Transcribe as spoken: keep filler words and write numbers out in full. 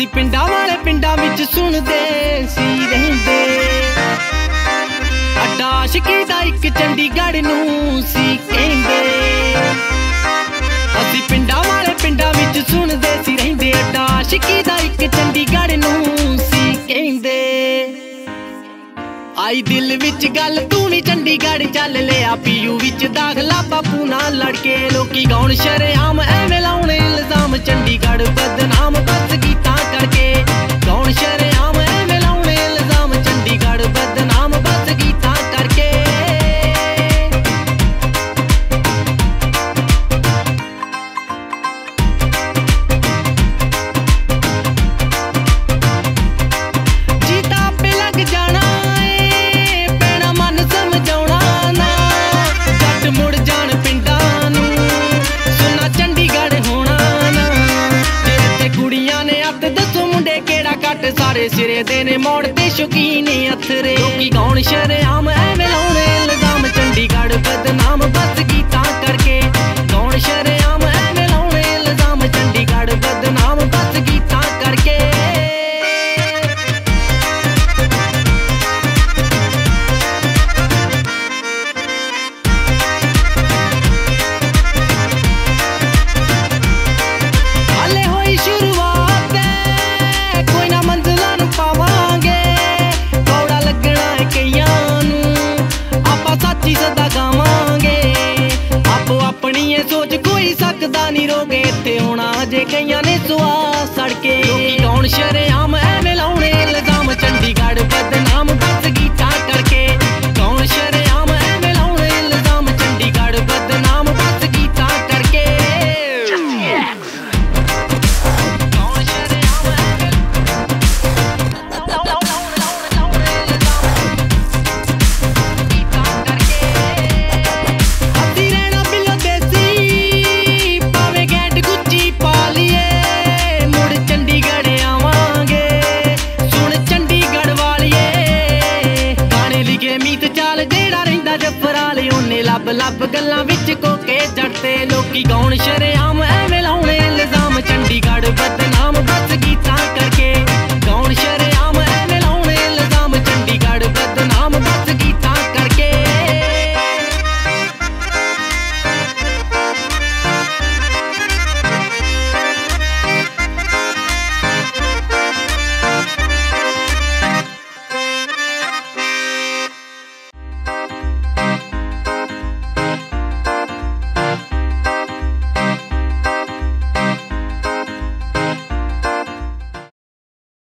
ਅਸੀਂ ਪਿੰਡਾਂ ਵਾਲੇ ਪਿੰਡਾਂ ਵਿੱਚ ਸੁਣਦੇ ਸੀ ਰਹਿੰਦੇ। ਅੱਡਾ ਆਸ਼ਕੀ ਦਾ ਇੱਕ ਚੰਡੀਗੜ੍ਹ ਨੂੰ ਸੀ ਕਹਿੰਦੇ। ਅਸੀਂ ਪਿੰਡਾਂ ਵਾਲੇ ਪਿੰਡਾਂ ਵਿੱਚ ਸੁਣਦੇ ਸੀ ਰਹਿੰਦੇ। ਅੱਡਾ ਆਸ਼ਕੀ ਦਾ ਇੱਕ ਚੰਡੀਗੜ੍ਹ ਨੂੰ ਸੀ ਕਹਿੰਦੇ। आई दिल विच गल तू भी चंडीगढ़ चल लिया। पीयू विच दाखला बापू नाल लड़के लोकी गौण शरेआम एवें लाउणे इल्जाम। चंडीगढ़ बदनाम बस गीतां करके गौण शरेआम एवें लाउणे इल्जाम। चंडीगढ़ बदनाम बस गीतां करके। जीता पे लग जाना सारे सिरे देने मोड़ ते शौकीन अथरे लोकी गौण शरेआम एवें लाउणे इल्जाम। चंडीगढ़ बदनाम बस गीतां करके गौण शरेआम एवें लाउणे इल्जाम। चंडीगढ़ बदनाम बस गीतां करके। हाले होई शुरुआत सदा गावांगे आपो अपनी ये सोच कोई सकदा नहीं रोके। इत्थे होना अजे कईयां ने सुआ सड़के लोकी गौण शरेआम एवें लाउणे इल्जाम। चंडीगढ़ बदनाम बस गीतां करके गौण शरेआम एवें लाउणे इल्जाम। चंडीगढ़ बदनाम बस गीतां करके। लब लब गल्लां विच को